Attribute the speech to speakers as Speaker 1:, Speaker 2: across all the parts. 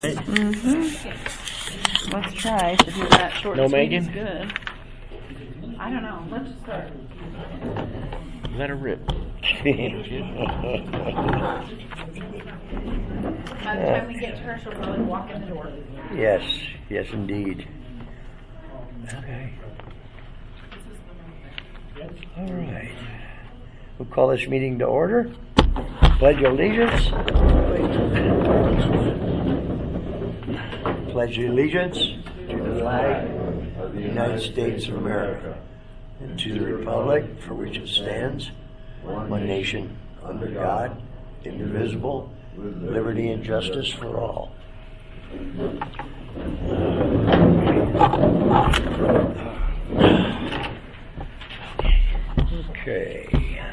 Speaker 1: Mm-hmm. Let's try to do that short
Speaker 2: No
Speaker 1: and sweet
Speaker 2: Megan?
Speaker 1: is good. I don't know. Let's just start.
Speaker 2: Let her rip.
Speaker 1: By the time we get to her, she'll probably walk in the door.
Speaker 2: Yes, indeed. Okay. All right. We'll call this meeting to order. Pledge allegiance. Pledge allegiance to the flag of the United States of America and to the republic for which it stands, one nation, under God, indivisible, with liberty and justice for all. Okay.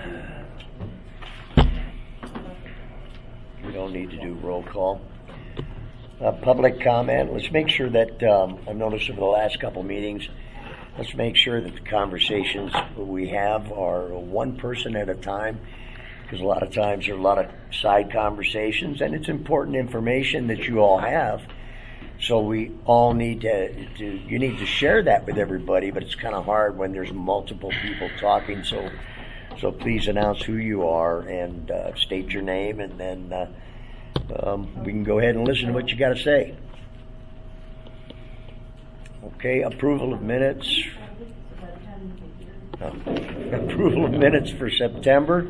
Speaker 2: We don't need to do roll call. Public comment. Let's make sure that, I've noticed over the last couple meetings, let's make sure that the conversations we have are one person at a time, because a lot of times there are a lot of side conversations, and it's important information that you all have. So we all need you need to share that with everybody, but it's kind of hard when there's multiple people talking. So please announce who you are and state your name, and then we can go ahead and listen to what you got to say. Okay, approval of minutes. Approval of minutes for September.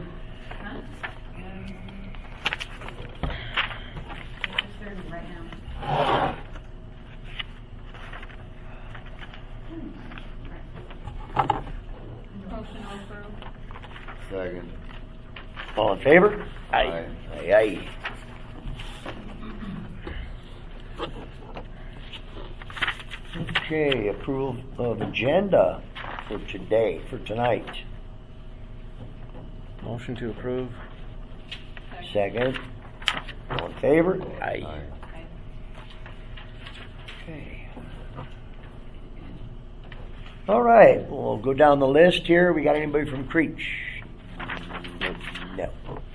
Speaker 3: Second.
Speaker 2: All in favor?
Speaker 3: Aye.
Speaker 2: Aye, aye. Okay, approval of agenda for tonight.
Speaker 3: Motion to approve.
Speaker 2: Second. All in favor?
Speaker 3: Aye.
Speaker 2: Okay. All right, we'll go down the list here. We got anybody from Creech? No.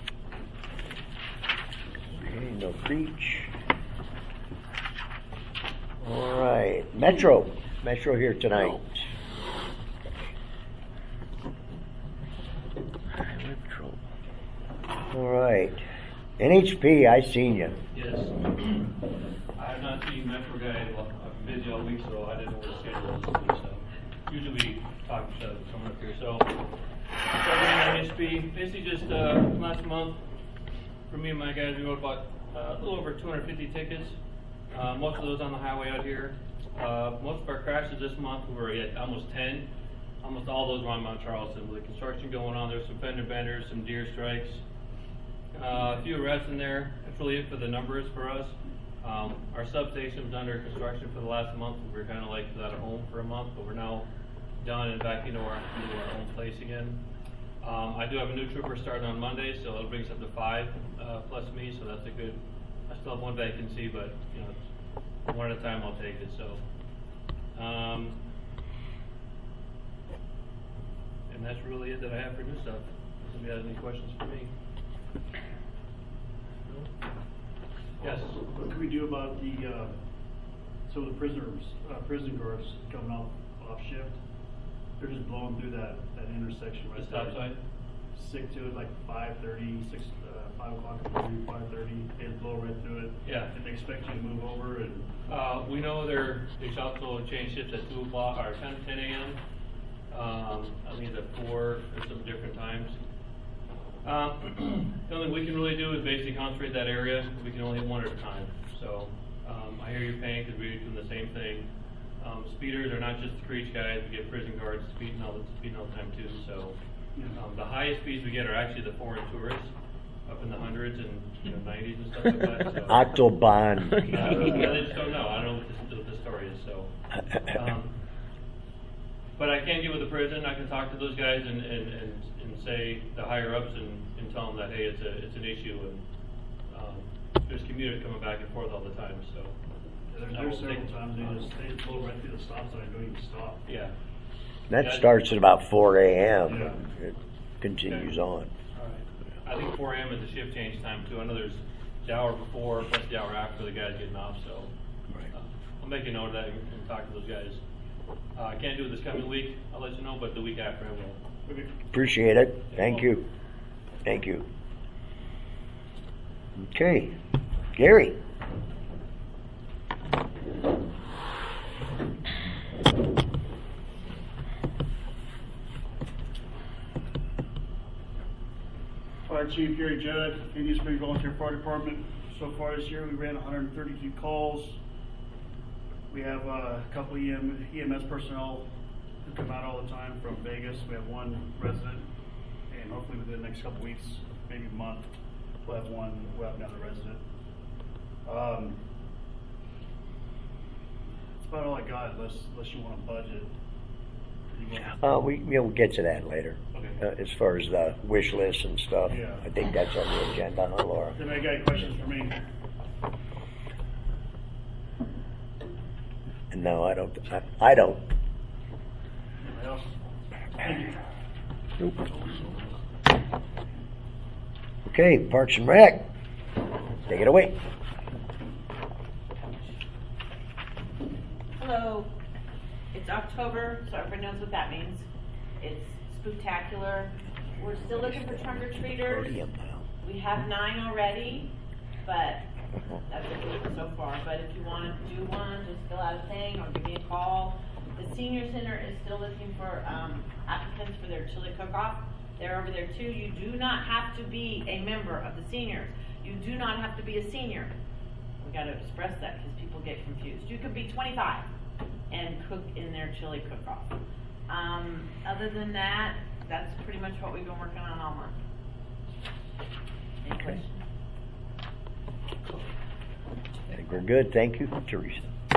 Speaker 2: Okay, no Creech. All right, Metro here tonight. Metro. All right, NHP. I seen you.
Speaker 4: Yes. I have not seen Metro Guy. Well, I've been busy all week, so I didn't know what the schedule was this week. So usually we talk to each other coming up here. So NHP, basically just last month, for me and my guys, we wrote about a little over 250 tickets. Most of those on the highway out here. Most of our crashes this month were at almost 10. Almost all those were on Mount Charleston. With the construction going on, there's some fender benders, some deer strikes, a few arrests in there. That's really it for the numbers for us. Our substation was under construction for the last month. We were kind of like without a home for a month, but we're now done and back into our own place again. I do have a new trooper starting on Monday, so it'll bring us up to 5 plus me, so that's a good. I still have one vacancy, but you know, it's one at a time. I'll take it. So, and that's really it that I have for new stuff. If anybody has any questions for me? No? Yes.
Speaker 5: What can we do about the some of the prison guards coming off shift? They're just blowing through that intersection right
Speaker 4: The stop sign?
Speaker 5: Stick to it like 5:30, 5 o'clock in the morning, 5:30. They just blow right through it.
Speaker 4: Yeah.
Speaker 5: And they expect you to move over and.
Speaker 4: We know they also change shifts at 2 o'clock or 10 a.m. I think it's at 4 or some different times. The only thing we can really do is basically concentrate that area. We can only hit one at a time. So I hear your pain because we're doing the same thing. Speeders are not just the Creech guys. We get prison guards speeding all the time too. So the highest speeds we get are actually the foreign tourists, up in the hundreds and 90s and stuff like that. So,
Speaker 2: Autobahn.
Speaker 4: I just don't know. I don't know what the story is. So, but I can get with the prison. I can talk to those guys and say the higher ups and tell them that hey, it's an issue and there's commuters coming back and forth all the time. So.
Speaker 5: There's several times they just blow right through the stop sign, don't even stop.
Speaker 4: Yeah.
Speaker 2: That starts at about 4 a.m.
Speaker 5: Yeah.
Speaker 2: It continues on.
Speaker 4: All right. I think 4 a.m. is the shift change time too. I know there's the hour before plus the hour after the guy's getting off, so. I'll make a note of that and talk to those guys. I can't do it this coming week, I'll let you know, but the week after I will.
Speaker 5: Okay.
Speaker 2: Appreciate it. Thank you. Thank you. Okay. Gary.
Speaker 5: Fire Chief Gary Judd, Indian Spring Volunteer Fire Department. So far this year, we ran 132 calls. We have a couple EMS personnel who come out all the time from Vegas. We have one resident, and hopefully within the next couple weeks, maybe a month, we'll have another resident. That's about all I got, unless you want a budget.
Speaker 2: We'll get to that later.
Speaker 5: Okay.
Speaker 2: As far as the wish list and stuff,
Speaker 5: Yeah.
Speaker 2: I think that's on the agenda, huh, Laura?
Speaker 5: Then I got any questions for me?
Speaker 2: No, I don't. I don't.
Speaker 5: Anybody else? Thank you.
Speaker 2: Nope. Okay, Parks and Rec. Take it away.
Speaker 3: Hello. It's October, so everybody knows what that means. It's spooktacular. We're still looking for trunk or treaters. We have 9 already, but that's a good so far. But if you want to do one, just fill out a thing or give me a call. The senior center is still looking for applicants for their chili cook-off. They're over there too. You do not have to be a member of the seniors. You do not have to be a senior. We got to express that because people get confused. You could be 25 and cook in their chili cook-off. Other than that, that's pretty much what we've been working on all month. Any questions?
Speaker 2: I think we're good. Thank you, Teresa.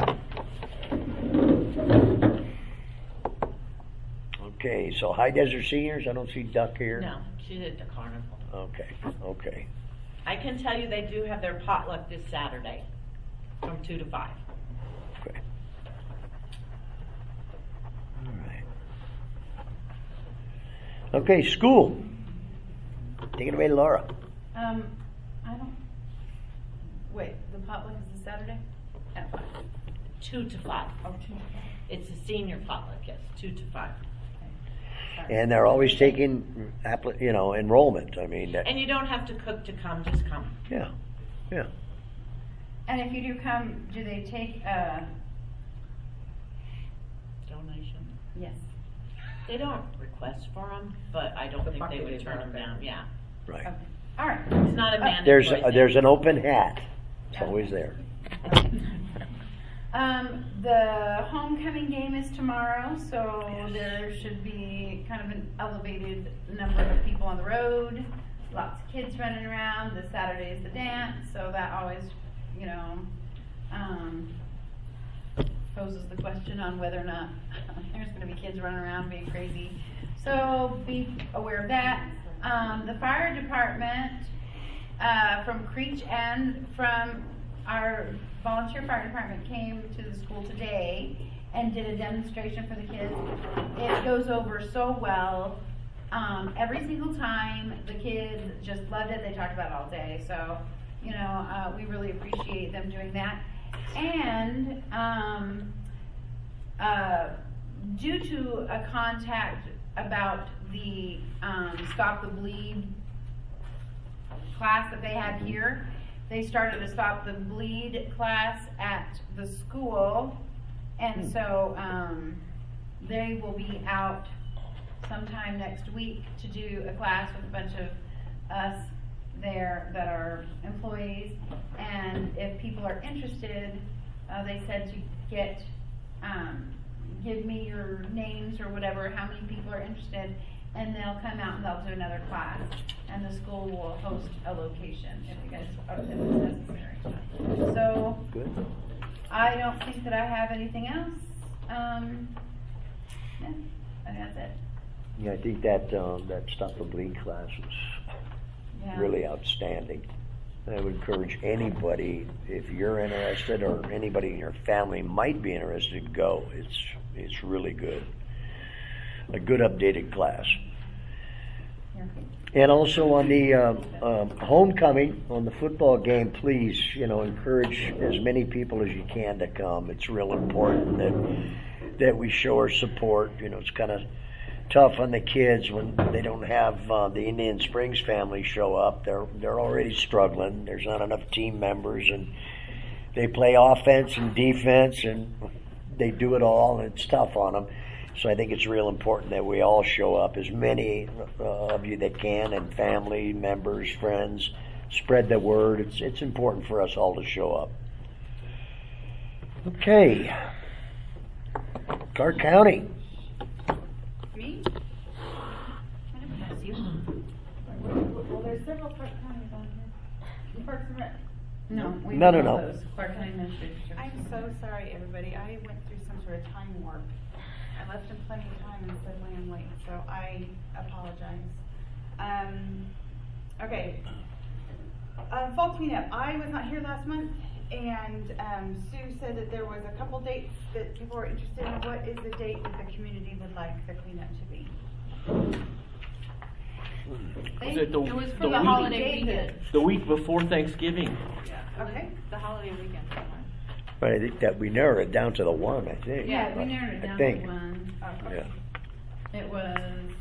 Speaker 2: Okay, so High Desert Seniors, I don't see Duck here.
Speaker 3: No, she's at the carnival.
Speaker 2: Okay.
Speaker 3: I can tell you they do have their potluck this Saturday from 2 to 5.
Speaker 2: Okay. All right. Okay, school. Take it away, Laura.
Speaker 1: I don't, wait, the potluck is this Saturday? At 5?
Speaker 3: 2 to 5.
Speaker 1: Oh, 2 to 5.
Speaker 3: It's a senior potluck, yes, 2 to 5.
Speaker 2: And they're always taking, enrollment. I mean,
Speaker 3: And you don't have to cook to come, just come.
Speaker 2: yeah.
Speaker 1: And if you do come, do they take,
Speaker 3: Donation.
Speaker 1: yes.
Speaker 3: They don't request for them, but I don't think they would turn them down, yeah.
Speaker 2: Right.
Speaker 1: Okay, all right.
Speaker 3: It's not a mandatory thing.
Speaker 2: There's an open hat. It's always there.
Speaker 1: The homecoming game is tomorrow, so there should be kind of an elevated number of people on the road. Lots of kids running around. This Saturday is the dance, so that always, poses the question on whether or not there's going to be kids running around being crazy. So be aware of that. The fire department from Creech and from our volunteer fire department came to the school today and did a demonstration for the kids. It goes over so well. Every single time, the kids just loved it. They talked about it all day. So, we really appreciate them doing that. And due to a contact about the Stop the Bleed class that they had here, they started a Stop the Bleed class at the school, and so they will be out sometime next week to do a class with a bunch of us there that are employees. And if people are interested, they said to give me your names or whatever, how many people are interested, and they'll come out and they'll do another class, and the school will host a location if it's necessary. So
Speaker 2: Good.
Speaker 1: I don't think that I have anything else. Yeah, I think that's it.
Speaker 2: Yeah, I think that Stop the Bleed class was
Speaker 1: Yeah.
Speaker 2: really outstanding. I would encourage anybody, if you're interested or anybody in your family might be interested, to go. It's really good. A good updated class. And also on the homecoming, on the football game, please, encourage as many people as you can to come. It's real important that we show our support. It's kind of tough on the kids when they don't have the Indian Springs family show up. They're already struggling. There's not enough team members, and they play offense and defense, and they do it all, and it's tough on them. So I think it's real important that we all show up, as many of you that can, and family members, friends, spread the word. It's important for us all to show up. Okay. Clark County.
Speaker 1: Me? I never asked you.
Speaker 6: Well, there's several Park Counties on here. Parks and Rec.
Speaker 1: No, we
Speaker 2: No.
Speaker 1: did all those. Clark County Administrative Services.
Speaker 6: I'm so sorry, everybody. I went through some sort of time warp. I left him plenty of time and suddenly I'm late, so I apologize. Okay. Fall cleanup. I was not here last month, and Sue said that there was a couple dates that people were interested in. What is the date that the community would like the cleanup to be?
Speaker 7: Was it
Speaker 1: It was for the
Speaker 7: week-
Speaker 1: holiday weekend.
Speaker 7: The week before Thanksgiving.
Speaker 6: Okay.
Speaker 3: The holiday weekend.
Speaker 2: But I think that we narrowed it down to the one, I think.
Speaker 1: Yeah, we narrowed it
Speaker 2: I
Speaker 1: down
Speaker 2: think.
Speaker 1: to one.
Speaker 6: Okay.
Speaker 2: Yeah.
Speaker 1: It was.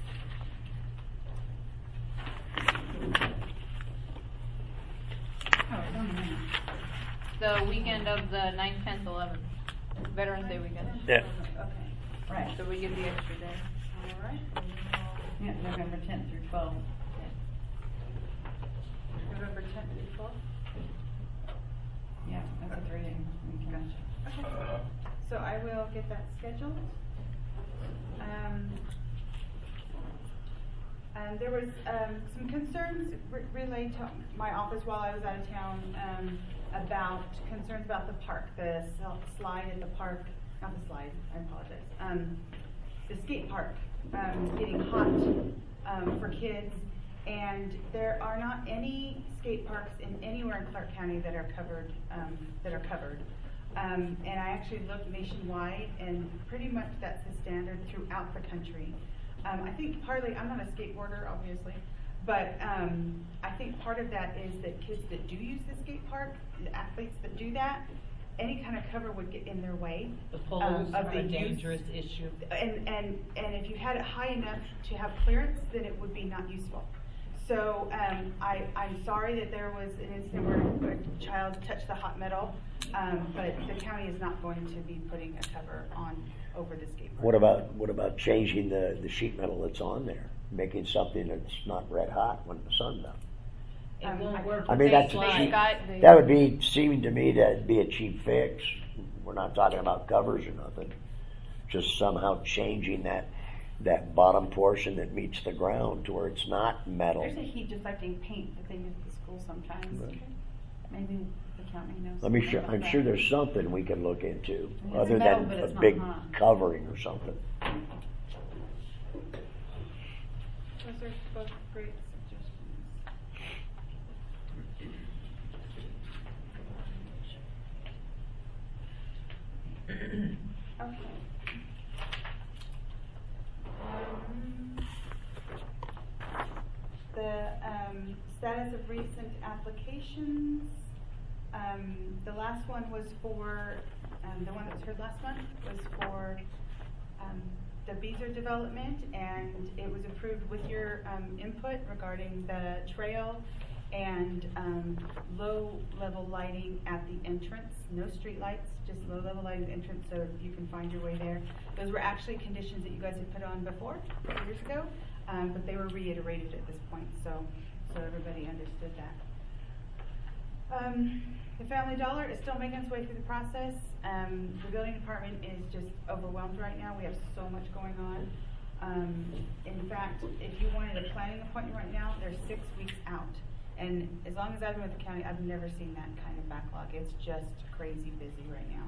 Speaker 1: Oh, it's on the map.
Speaker 8: The weekend of the 9th, 10th, 11th. Veterans Day weekend.
Speaker 2: Yeah.
Speaker 6: Okay.
Speaker 1: Right.
Speaker 8: So we get the extra day.
Speaker 6: All right.
Speaker 1: Yeah, November 10th through 12th.
Speaker 6: November 10th through 12th.
Speaker 1: Yeah, that's a 3-day weekend.
Speaker 6: Okay. So I will get that scheduled. And there was some concerns relayed to my office while I was out of town about concerns about the park, the slide at the park, not the slide, I apologize, the skate park getting hot for kids. And there are not any skate parks anywhere in Clark County that are covered. And I actually looked nationwide, and pretty much that's the standard throughout the country. I think partly, I'm not a skateboarder, obviously, but I think part of that is that kids that do use the skate park, the athletes that do that, any kind of cover would get in their way.
Speaker 9: The poles
Speaker 6: of
Speaker 9: are
Speaker 6: the
Speaker 9: a
Speaker 6: use.
Speaker 9: dangerous issue.
Speaker 6: And if you had it high enough to have clearance, then it would be not useful. So I'm sorry that there was an incident where a child touched the hot metal, but the county is not going to be putting a cover on over the skateboard.
Speaker 2: What about changing the sheet metal that's on there, making something that's not red hot when the sun's out?
Speaker 9: It won't work.
Speaker 2: I mean,
Speaker 9: with
Speaker 2: that's
Speaker 9: that
Speaker 2: a
Speaker 9: slide.
Speaker 2: cheap. That would be seeming to me that'd be a cheap fix. We're not talking about covers or nothing. Just somehow changing that bottom portion that meets the ground to where it's not metal.
Speaker 1: There's a heat deflecting paint that they use at the school sometimes.
Speaker 2: Right.
Speaker 1: Maybe the county knows.
Speaker 2: Let me
Speaker 1: something about
Speaker 2: I'm
Speaker 1: that.
Speaker 2: sure there's something we can look into
Speaker 1: It's
Speaker 2: other
Speaker 1: metal,
Speaker 2: than
Speaker 1: but
Speaker 2: a
Speaker 1: it's not
Speaker 2: big
Speaker 1: hot.
Speaker 2: covering or something.
Speaker 6: Those are both great suggestions. Okay. The status of recent applications. The last one was for, the one that was heard last month was for the Beezer development, and it was approved with your input regarding the trail and low-level lighting at the entrance. No street lights, just low-level lighting at the entrance so you can find your way there. Those were actually conditions that you guys had put on before, a few years ago, but they were reiterated at this point, so everybody understood that. The Family Dollar is still making its way through the process. The building department is just overwhelmed right now. We have so much going on. In fact, if you wanted a planning appointment right now, they're 6 weeks out. And as long as I've been with the county, I've never seen that kind of backlog. It's just crazy busy right now.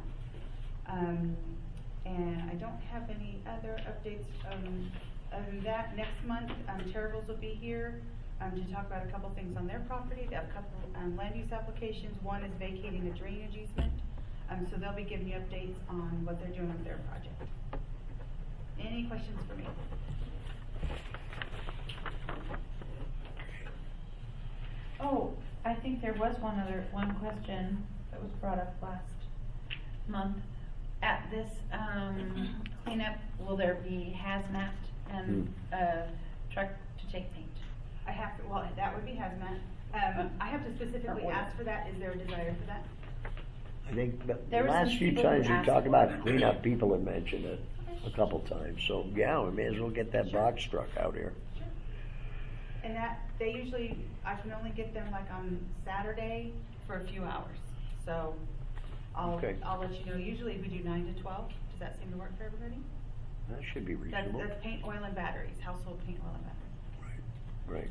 Speaker 6: And I don't have any other updates other than that. Next month, Terribles will be here to talk about a couple things on their property. They have a couple land use applications. One is vacating a drainage easement. So they'll be giving you updates on what they're doing with their project. Any questions for me?
Speaker 1: Oh, I think there was one question that was brought up last month. At this, cleanup, will there be hazmat and a truck to take paint?
Speaker 6: I have to, well, that would be hazmat. I have to specifically
Speaker 1: Or-
Speaker 6: ask for that. Is there a desire for that?
Speaker 2: I think the
Speaker 1: There were
Speaker 2: last
Speaker 1: some
Speaker 2: few
Speaker 1: people who
Speaker 2: times we
Speaker 1: asked
Speaker 2: talked
Speaker 1: for
Speaker 2: about
Speaker 1: it.
Speaker 2: cleanup, people have mentioned it a couple times. So yeah, we may as well get that box truck out here.
Speaker 6: And that, they usually, I can only get them like on Saturday for a few hours. So
Speaker 2: Okay.
Speaker 6: I'll let you know. Usually we do 9 to 12. Does that seem to work for everybody?
Speaker 2: That should be reasonable.
Speaker 6: That's paint, oil, and batteries, household paint, oil, and batteries.
Speaker 2: Right.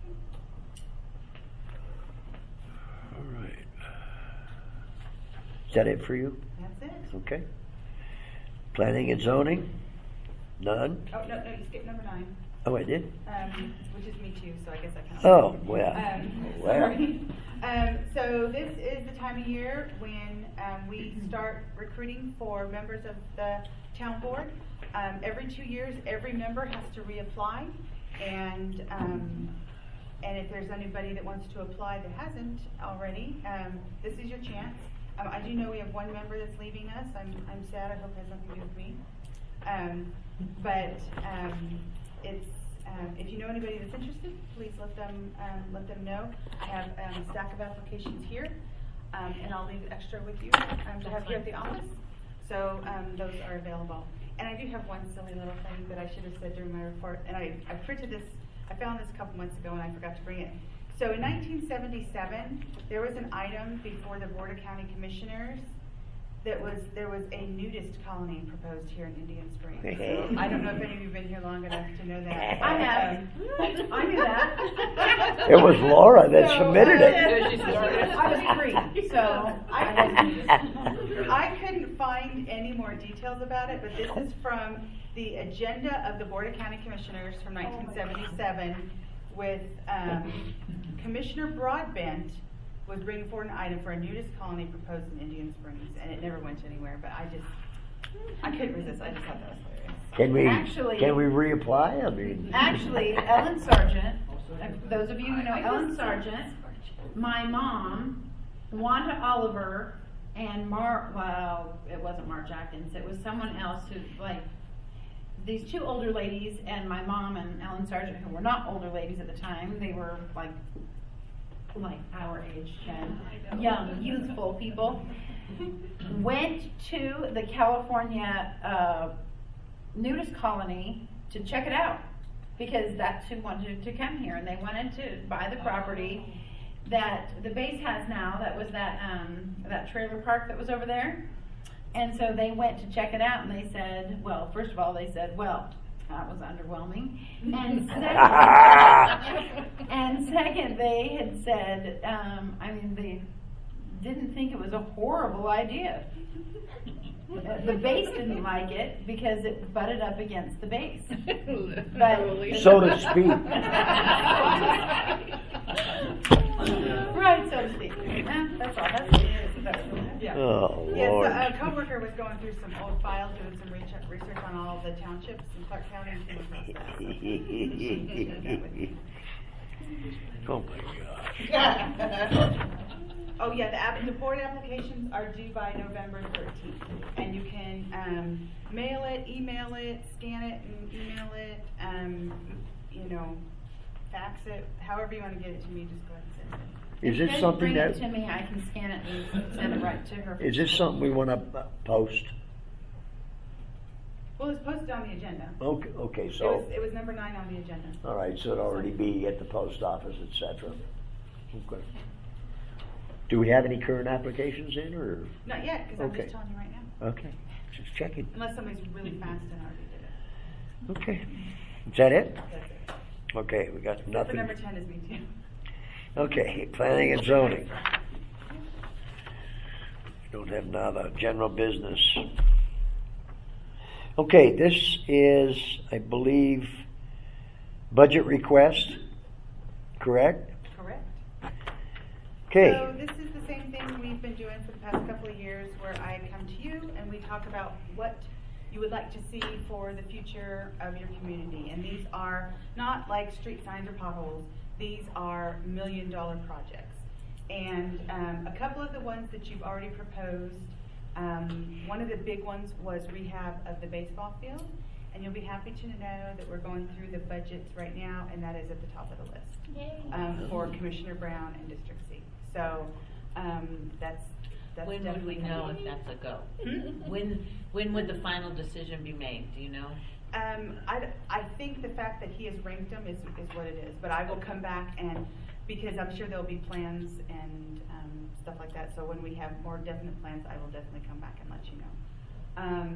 Speaker 2: All right. Is that it for you?
Speaker 6: That's it.
Speaker 2: Okay. Planning and zoning? None?
Speaker 6: Oh, no, you skipped number 9.
Speaker 2: Oh, I did?
Speaker 6: Which is me too, so I guess I kind of.
Speaker 2: Oh, well. Well.
Speaker 6: Sorry. So this is the time of year when we start recruiting for members of the town board. Every 2 years, every member has to reapply, and if there's anybody that wants to apply that hasn't already, this is your chance. I do know we have one member that's leaving us. I'm sad. I hope it has nothing to do with me. It's if you know anybody that's interested, please let them know. I have a stack of applications here, and I'll leave extra with you to have here at the office. So those are available. And I do have one silly little thing that I should have said during my report. And I printed this. I found this a couple months ago, and I forgot to bring it. So in 1977, there was an item before the Board of County Commissioners there was a nudist colony proposed here in Indian Springs. So I don't know if any of you have been here long enough to know that.
Speaker 1: I have. I knew that.
Speaker 2: It was Laura that submitted it.
Speaker 1: I was free, so
Speaker 6: I couldn't find any more details about it, but this is from the agenda of the Board of County Commissioners from 1977 with Commissioner Broadbent was bringing forward an item for a nudist colony proposed in Indian Springs, and it never went anywhere, but I couldn't resist. I just thought that was hilarious.
Speaker 2: Can we reapply? I mean.
Speaker 1: Actually, Ellen Sargent, those of you who know Ellen Sargent, my mom, Wanda Oliver, and it wasn't Marge Atkins, it was someone else who, like, these two older ladies and my mom and Ellen Sargent, who were not older ladies at the time, they were like our age, young, youthful people, went to the California nudist colony to check it out because that's who wanted to come here, and they wanted to buy the property that the base has now. That was that trailer park that was over there, and so they went to check it out, and they said, well, first of all, they said, well, that was underwhelming. And second, they had said, they didn't think it was a horrible idea. The base didn't like it because it butted up against the base. But
Speaker 2: so to speak.
Speaker 1: Right, so to speak. That's all. That's what it is.
Speaker 6: Yeah.
Speaker 2: Oh,
Speaker 6: Yes,
Speaker 2: Lord.
Speaker 6: a coworker was going through some old files, doing some research on all the townships in Clark County, and came across that.
Speaker 2: Oh, my gosh.
Speaker 6: Oh yeah, the board applications are due by November 13th, and you can mail it, email it, scan it, and email it. Fax it, however you want to get it to me. Just go ahead and send it.
Speaker 2: Is
Speaker 1: If
Speaker 2: this
Speaker 1: you
Speaker 2: something
Speaker 1: bring
Speaker 2: that,
Speaker 1: it to me, I can scan it and send it right to her.
Speaker 2: is this something we want to post?
Speaker 6: Well, it's posted on the agenda.
Speaker 2: Okay, so,
Speaker 6: It was number 9 on the agenda.
Speaker 2: all right, so it'll already be at the post office, et cetera. Okay. Do we have any current applications in, or?
Speaker 6: Not yet, because I'm
Speaker 2: Okay.
Speaker 6: just telling you right now.
Speaker 2: Okay, just checking.
Speaker 6: Unless somebody's really fast and already did it.
Speaker 2: Okay. Is that it?
Speaker 6: That's it.
Speaker 2: Okay, we got
Speaker 6: But
Speaker 2: nothing.
Speaker 6: number 10 is me too.
Speaker 2: Okay, planning and zoning. Don't have now the general business. Okay, this is, I believe, budget request, correct?
Speaker 6: Correct.
Speaker 2: Okay.
Speaker 6: So this is the same thing we've been doing for the past couple of years, where I come to you and we talk about what you would like to see for the future of your community. And these are not like street signs or potholes. these are million-dollar projects. And a couple of the ones that you've already proposed, one of the big ones was rehab of the baseball field. And you'll be happy to know that we're going through the budgets right now, and that is at the top of the list for Commissioner Brown and District C. So that's
Speaker 9: When would
Speaker 6: definitely
Speaker 9: we know
Speaker 6: coming.
Speaker 9: if that's a go? When would the final decision be made, do you know?
Speaker 6: I think the fact that he has ranked them is what it is, but I will come back and, because I'm sure there'll be plans and stuff like that, so when we have more definite plans, I will definitely come back and let you know.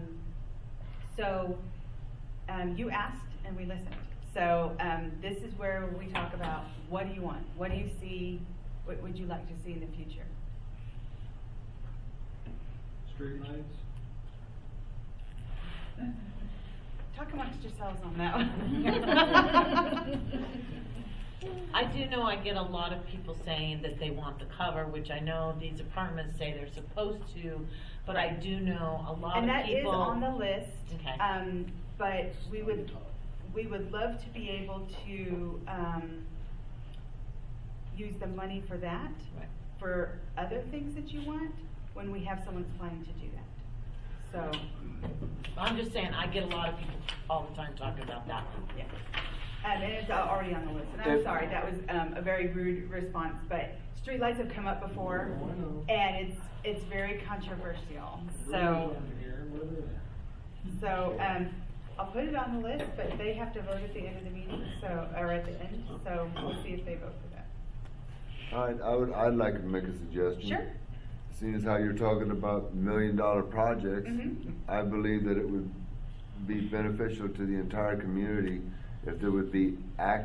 Speaker 6: You asked and we listened. So this is where we talk about, what do you want? What do you see? What would you like to see in the future?
Speaker 10: Street lights?
Speaker 6: Talk amongst yourselves on that one.
Speaker 9: I do know I get a lot of people saying that they want the cover, which I know these departments say they're supposed to, but I do know a lot
Speaker 6: And
Speaker 9: of
Speaker 6: that
Speaker 9: people.
Speaker 6: is on the list.
Speaker 9: Okay.
Speaker 6: But we would love to be able to use the money for that,
Speaker 9: Right.
Speaker 6: for other things that you want, when we have someone that's planning to do that. So,
Speaker 9: I'm just saying, I get a lot of people all the time talking about that.
Speaker 6: yeah. And it's already on the list. And I'm sorry, that was a very rude response, but streetlights have come up before, and it's very controversial. So, I'll put it on the list, but they have to vote at the end of the meeting, or at the end, so we'll see if they vote for that.
Speaker 11: I'd like to make a suggestion.
Speaker 6: Sure.
Speaker 11: Seeing as how you're talking about million-dollar projects,
Speaker 6: Mhm.
Speaker 11: I believe that it would be beneficial to the entire community if there would be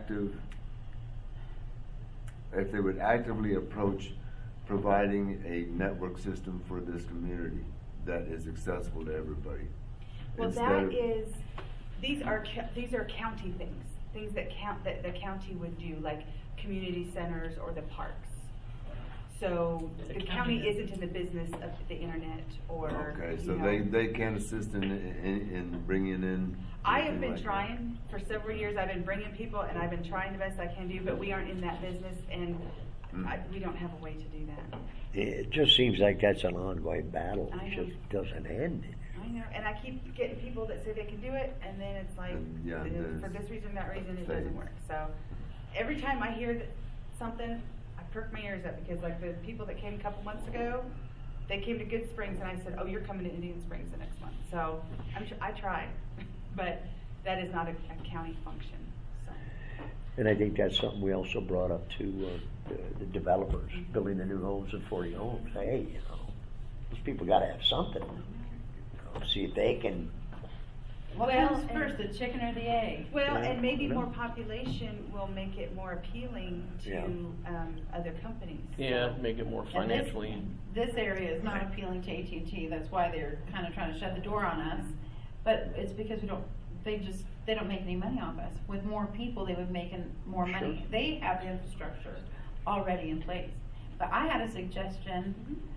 Speaker 11: if they would actively approach providing a network system for this community that is accessible to everybody.
Speaker 6: Well,
Speaker 11: Instead
Speaker 6: these are county things that the county would do, like community centers or the parks. So the county isn't in the business of the internet or.
Speaker 11: Okay,
Speaker 6: you
Speaker 11: so
Speaker 6: know.
Speaker 11: they can assist in bringing in.
Speaker 6: I have
Speaker 11: anything
Speaker 6: been
Speaker 11: like that.
Speaker 6: trying for several years. I've been bringing people, and I've been trying the best I can do, but we aren't in that business, and we don't have a way to do that.
Speaker 2: It just seems like that's an ongoing battle.
Speaker 6: I
Speaker 2: It
Speaker 6: know.
Speaker 2: just doesn't end.
Speaker 6: I know, and I keep getting people that say they can do it, and then it's like,
Speaker 11: And, yeah,
Speaker 6: for this reason, that reason, it
Speaker 11: fades.
Speaker 6: doesn't work. So every time I hear something, I perk my ears up, because like the people that came a couple months ago, they came to Good Springs, and I said, oh, you're coming to Indian Springs the next month. So I tried, but that is not a county function. So.
Speaker 2: And I think that's something we also brought up to the developers building the new homes at 40 homes. Hey, those people got to have something. See if they can.
Speaker 1: What comes first, the chicken or the egg?
Speaker 6: Well,
Speaker 2: Yeah,
Speaker 6: and maybe
Speaker 2: I know.
Speaker 6: more population will make it more appealing to
Speaker 2: Yeah.
Speaker 6: Other companies.
Speaker 7: Yeah, make it more
Speaker 1: And
Speaker 7: financially.
Speaker 1: This area is not appealing to AT&T, that's why they're kind of trying to shut the door on us. But it's because they don't make any money off us. With more people, they would make more money.
Speaker 2: Sure.
Speaker 1: They have the infrastructure already in place. But I had a suggestion,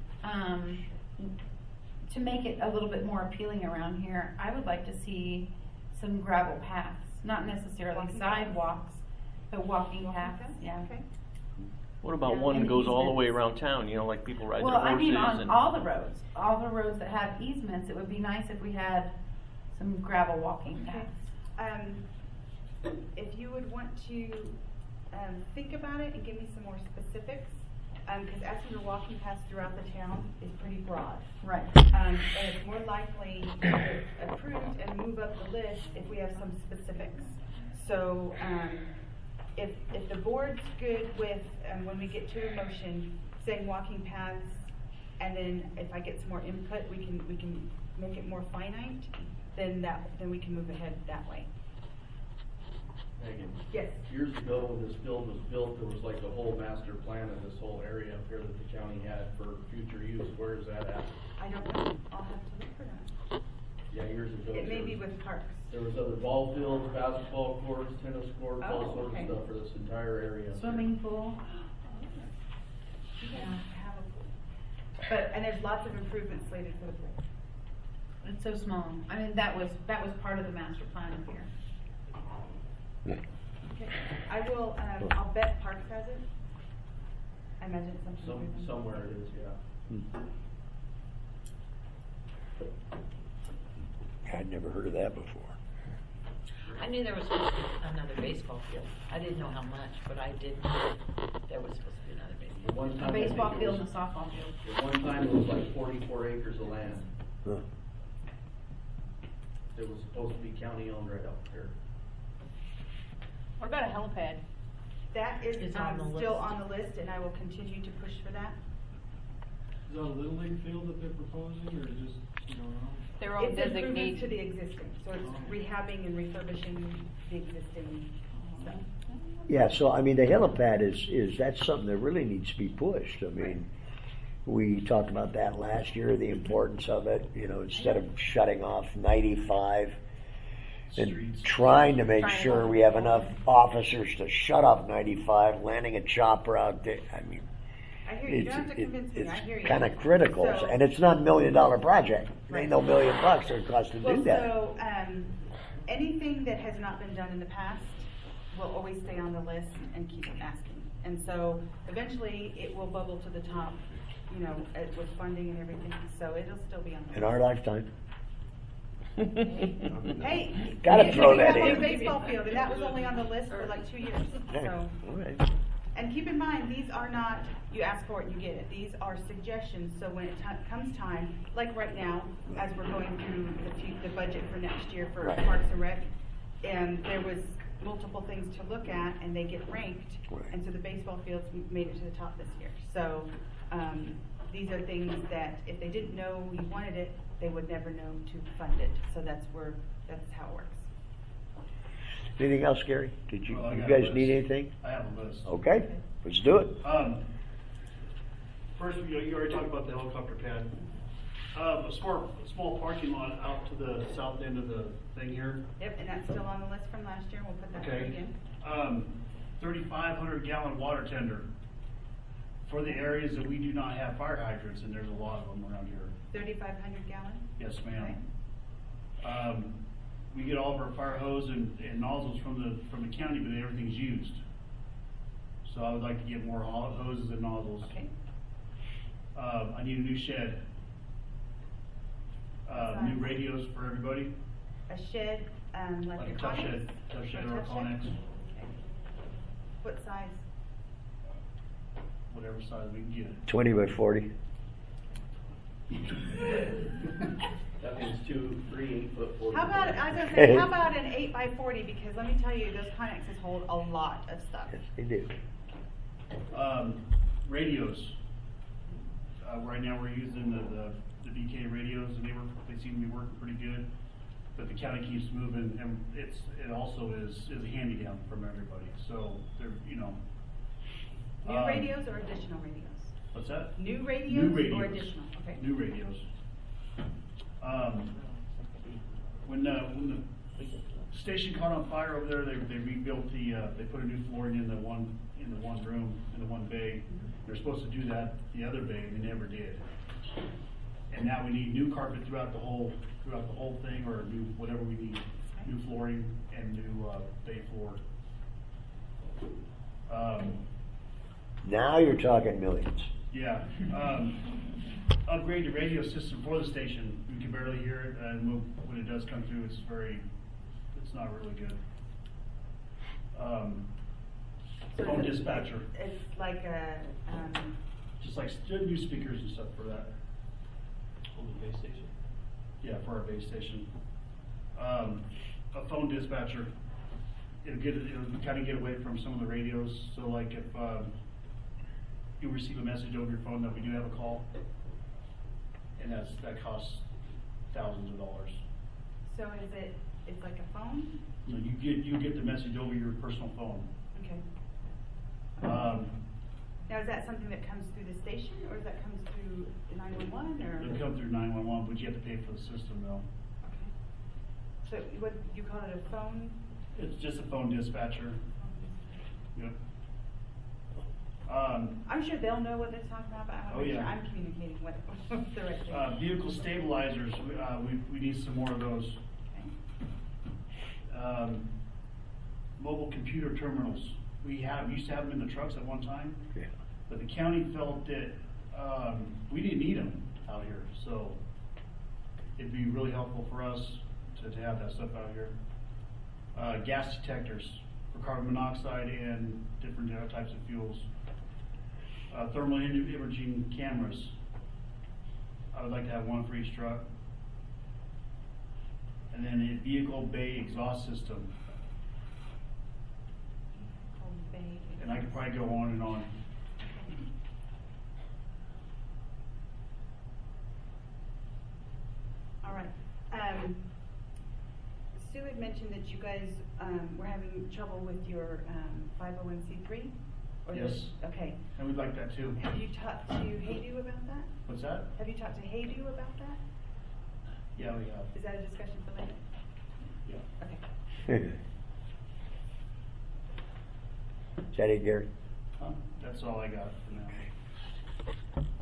Speaker 1: to make it a little bit more appealing around here. I would like to see some gravel paths, not necessarily
Speaker 6: Walking paths?
Speaker 1: sidewalks, but walking paths,
Speaker 6: Okay,
Speaker 1: yeah.
Speaker 6: okay.
Speaker 7: What about
Speaker 1: Yeah,
Speaker 7: one that
Speaker 1: and
Speaker 7: goes all the way
Speaker 1: easements.
Speaker 7: around town, like people ride
Speaker 1: Well,
Speaker 7: their
Speaker 1: I
Speaker 7: horses
Speaker 1: mean, on
Speaker 7: and.
Speaker 1: all the roads that have easements, it would be nice if we had some gravel walking
Speaker 6: Okay.
Speaker 1: paths.
Speaker 6: If you would want to think about it and give me some more specifics, because actually your walking paths throughout the town is pretty broad.
Speaker 1: Right.
Speaker 6: And it's more likely to get approved and move up the list if we have some specifics. So if the board's good with, when we get to a motion, saying walking paths, and then if I get some more input, we can make it more finite, then we can move ahead that way.
Speaker 10: Megan,
Speaker 6: Yes.
Speaker 10: years ago when this field was built, there was like a whole master plan of this whole area up here that the county had for future use. Where is that at?
Speaker 6: I don't know. I'll have to look for that.
Speaker 10: Yeah, years ago.
Speaker 6: It may
Speaker 10: there
Speaker 6: be
Speaker 10: was-
Speaker 6: with parks.
Speaker 10: There was other ball fields, basketball courts, tennis courts,
Speaker 6: Oh,
Speaker 10: all sorts
Speaker 6: okay.
Speaker 10: of stuff for this entire area. up here.
Speaker 1: Swimming pool.
Speaker 6: Yeah. And there's lots of improvements slated for the place.
Speaker 1: It's so small. I mean, that was part of the master plan up here.
Speaker 6: Okay. I will, I'll bet Parks has it. I imagine it's something.
Speaker 10: Somewhere it is, yeah.
Speaker 2: I'd never heard of that before.
Speaker 9: I knew there was supposed to be another baseball field. I didn't know how much, but I did know there was supposed to be another baseball.
Speaker 10: One
Speaker 1: A
Speaker 10: time I think
Speaker 1: baseball
Speaker 10: it
Speaker 1: field
Speaker 10: was-
Speaker 1: and a softball field.
Speaker 10: At one time, it was like 44 acres of land.
Speaker 2: Huh.
Speaker 10: It was supposed to be county owned right up there.
Speaker 8: What about a helipad?
Speaker 6: That is
Speaker 9: It's on the
Speaker 6: still
Speaker 9: list.
Speaker 6: on the list, and I will continue to push for that.
Speaker 12: Is that a Little League field that they're proposing, or just, you don't know?
Speaker 8: Their own
Speaker 6: It's improvements to
Speaker 8: designated.
Speaker 6: the existing, so it's rehabbing and refurbishing the existing stuff.
Speaker 2: Yeah, so I mean, the helipad is that's something that really needs to be pushed. I mean, we talked about that last year, the importance of it. You know, instead of shutting off 95 and
Speaker 5: Streets.
Speaker 2: trying to make
Speaker 8: Trying to
Speaker 2: sure
Speaker 8: hold
Speaker 2: we have
Speaker 8: control.
Speaker 2: enough officers to shut off 95, landing a chopper out there. I mean,
Speaker 6: I hear you, you don't have to convince me, I hear you.
Speaker 2: it's kind of critical,
Speaker 6: So-
Speaker 2: and it's not $1 million project. It
Speaker 6: Right.
Speaker 2: ain't no $1 million that it costs to
Speaker 6: Well,
Speaker 2: do that.
Speaker 6: so, anything that has not been done in the past will always stay on the list and keep asking. And so eventually it will bubble to the top, you know, with funding and everything, so it'll still be on the list.
Speaker 2: In our lifetime.
Speaker 6: Hey.
Speaker 2: Gotta throw
Speaker 6: we
Speaker 2: that
Speaker 6: have
Speaker 2: in.
Speaker 6: a baseball field, and that was only on the list for like 2 years,
Speaker 2: Okay,
Speaker 6: so.
Speaker 2: all right.
Speaker 6: And keep in mind, these are not, you ask for it, you get it. These are suggestions, so when it comes time, like right now, as we're going through the budget for next year for
Speaker 2: Right.
Speaker 6: Parks and Rec, and there was multiple things to look at, and they get ranked,
Speaker 2: Right.
Speaker 6: and so the baseball fields made it to the top this year. So, these are things that if they didn't know you wanted it, they would never know to fund it. So that's how it works.
Speaker 2: Anything else, Gary? Did you,
Speaker 5: Well, I
Speaker 2: you
Speaker 5: got a
Speaker 2: guys
Speaker 5: list.
Speaker 2: need anything?
Speaker 5: I have a list.
Speaker 2: Okay, let's do it.
Speaker 5: First, you already talked about the helicopter pad. A small parking lot out to the south end of the thing here.
Speaker 6: Yep, and that's still on the list from last year, we'll put that
Speaker 5: Okay.
Speaker 6: again.
Speaker 5: 3,500 gallon water tender for the areas that we do not have fire hydrants, and there's a lot of them around here.
Speaker 6: 3,500 gallon?
Speaker 5: Yes, ma'am. We get all of our fire hose and nozzles from the county, but everything's used. So I would like to get more hoses and nozzles.
Speaker 6: Okay.
Speaker 5: I need a new shed. New radios for everybody.
Speaker 6: A shed, like
Speaker 5: Like
Speaker 6: your
Speaker 5: a tough
Speaker 6: Connex?
Speaker 5: shed or a
Speaker 6: tough
Speaker 5: Connex,
Speaker 6: Okay. What size?
Speaker 5: whatever size we can get.
Speaker 2: 20 by 40.
Speaker 10: That means 2, 3, 8 foot 40.
Speaker 6: How about, I was gonna say, how about an 8x40, because let me tell you, those Connexes hold a lot of stuff.
Speaker 2: Yes, they do.
Speaker 5: Radios. Right now we're using the BK radios, and they seem to be working pretty good. But the county keeps moving, and it also is a handy down from everybody. So they're, you know.
Speaker 6: New radios or additional radios?
Speaker 5: What's that?
Speaker 6: New radios
Speaker 5: New radios.
Speaker 6: or additional? Okay.
Speaker 5: New radios. When the station caught on fire over there, they rebuilt they put a new flooring in the one room, in the one bay. They're supposed to do that the other bay, and they never did. And now we need new carpet throughout the whole thing, or new, whatever we need, new flooring and new, bay floor.
Speaker 2: Now you're talking millions.
Speaker 5: Yeah, upgrade the radio system for the station. We can barely hear it, and when it does come through, it's not really good.
Speaker 6: So
Speaker 5: Phone
Speaker 6: it's-
Speaker 5: dispatcher,
Speaker 6: It's like a,
Speaker 5: just like new speakers and stuff for that.
Speaker 4: On the base station.
Speaker 5: Yeah, for our base station. A phone dispatcher. It'll kind of get away from some of the radios. So like if you receive a message over your phone that we do have a call, and that costs thousands of dollars.
Speaker 6: so it's like a phone?
Speaker 5: You know, you get the message over your personal phone.
Speaker 6: Okay. Now, is that something that comes through the station, or does that come through the 911, or?
Speaker 5: It'll come through 911, but you have to pay for the system though.
Speaker 6: Okay. So what, you call it a phone?
Speaker 5: It's just a phone dispatcher. Yep.
Speaker 6: I'm sure they'll know what they're talking about, but I
Speaker 5: Oh,
Speaker 6: want to make sure
Speaker 5: yeah.
Speaker 6: I'm communicating with the right thing.
Speaker 5: Vehicle stabilizers, we need some more of those. mobile computer terminals. We used to have them in the trucks at one time,
Speaker 2: Yeah.
Speaker 5: but the county felt that we didn't need them out here, so it'd be really helpful for us to have that stuff out here. Gas detectors for carbon monoxide and different types of fuels. Thermal imaging cameras. I would like to have one for each truck. And then a vehicle bay exhaust system. And I could probably go on and on.
Speaker 6: All right. Sue had mentioned that you guys were having trouble with your 501c3?
Speaker 5: Yes.
Speaker 6: Okay.
Speaker 5: And we'd like that too.
Speaker 6: Have you talked to Haydu about that?
Speaker 5: What's that?
Speaker 6: Have you talked to Haydu about that?
Speaker 5: Yeah, we have.
Speaker 6: Is that a discussion for later?
Speaker 5: Yeah.
Speaker 6: Okay.
Speaker 2: Is that it, Gary?
Speaker 5: That's all I got for now.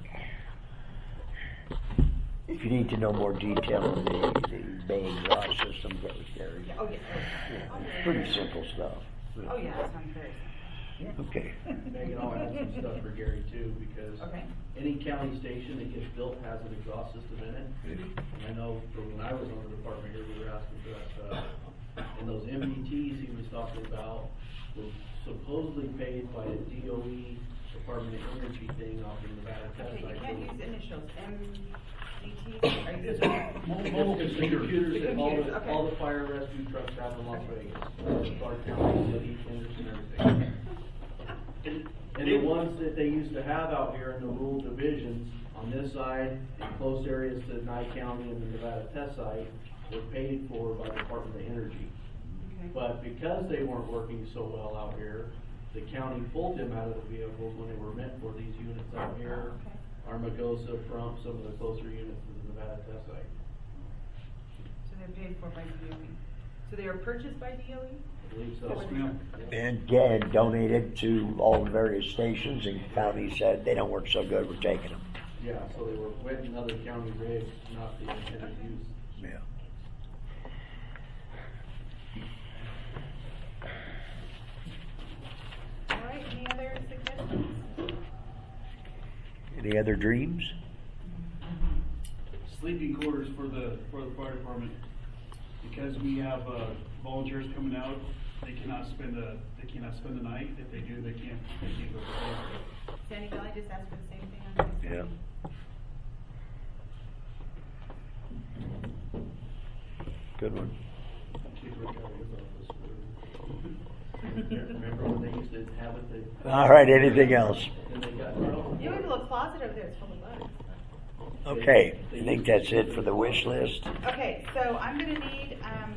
Speaker 2: If you need to know more detail on the bay exhaust system, get with Gary.
Speaker 6: Oh, yeah.
Speaker 2: It's pretty simple stuff.
Speaker 6: Oh, yeah, that sounds very simple.
Speaker 2: Okay.
Speaker 10: Megan, I'll add some stuff for Gary too, because
Speaker 6: Okay.
Speaker 10: any county station that gets built has an exhaust system in it. And I know from when I was on the department here, we were asking for that stuff. And those MBTs he was talking about were supposedly paid by a DOE Department of Energy thing off in Nevada test
Speaker 6: Okay, you
Speaker 10: site.
Speaker 6: can't use initials. MDT? Are you
Speaker 10: It's
Speaker 5: Mobile
Speaker 10: it's
Speaker 5: computers.
Speaker 10: computers that all
Speaker 6: Computers,
Speaker 10: the,
Speaker 6: okay.
Speaker 10: all the fire rescue trucks have in Las Vegas. Clark County, City, Kansas, and everything. And the ones that they used to have out here in the rural divisions, on this side, in close areas to Nye County and the Nevada test site, were paid for by the Department of Energy.
Speaker 6: Okay.
Speaker 10: But because they weren't working so well out here, the county pulled them out of the vehicles when they were meant for these units out here.
Speaker 6: Okay.
Speaker 10: Armagosa, Frump, some of the closer units to the Nevada test site.
Speaker 6: So they're paid for by DOE. So they were purchased by DOE?
Speaker 10: I believe so.
Speaker 5: Yes, ma'am.
Speaker 2: And donated to all the various stations, and county said they don't work so good, we're taking them.
Speaker 10: Yeah, so they were went in other county rigs, not the intended use.
Speaker 2: Yeah.
Speaker 6: All right, any other suggestions?
Speaker 2: Any other dreams?
Speaker 5: Sleeping quarters for the fire department. Because we have volunteers coming out, they cannot spend the night. If they do, they can't go to sleep.
Speaker 6: Sandy Valley just asked for the same thing on this.
Speaker 2: Yeah. Good one.
Speaker 10: Chief Rick out of his office. Remember when they used to have it, they,
Speaker 2: All right, anything else?
Speaker 10: and they got in trouble?
Speaker 6: You have a little closet over there, it's full of bugs.
Speaker 2: Okay, I think that's it for the wish list.
Speaker 6: Okay, so I'm gonna need,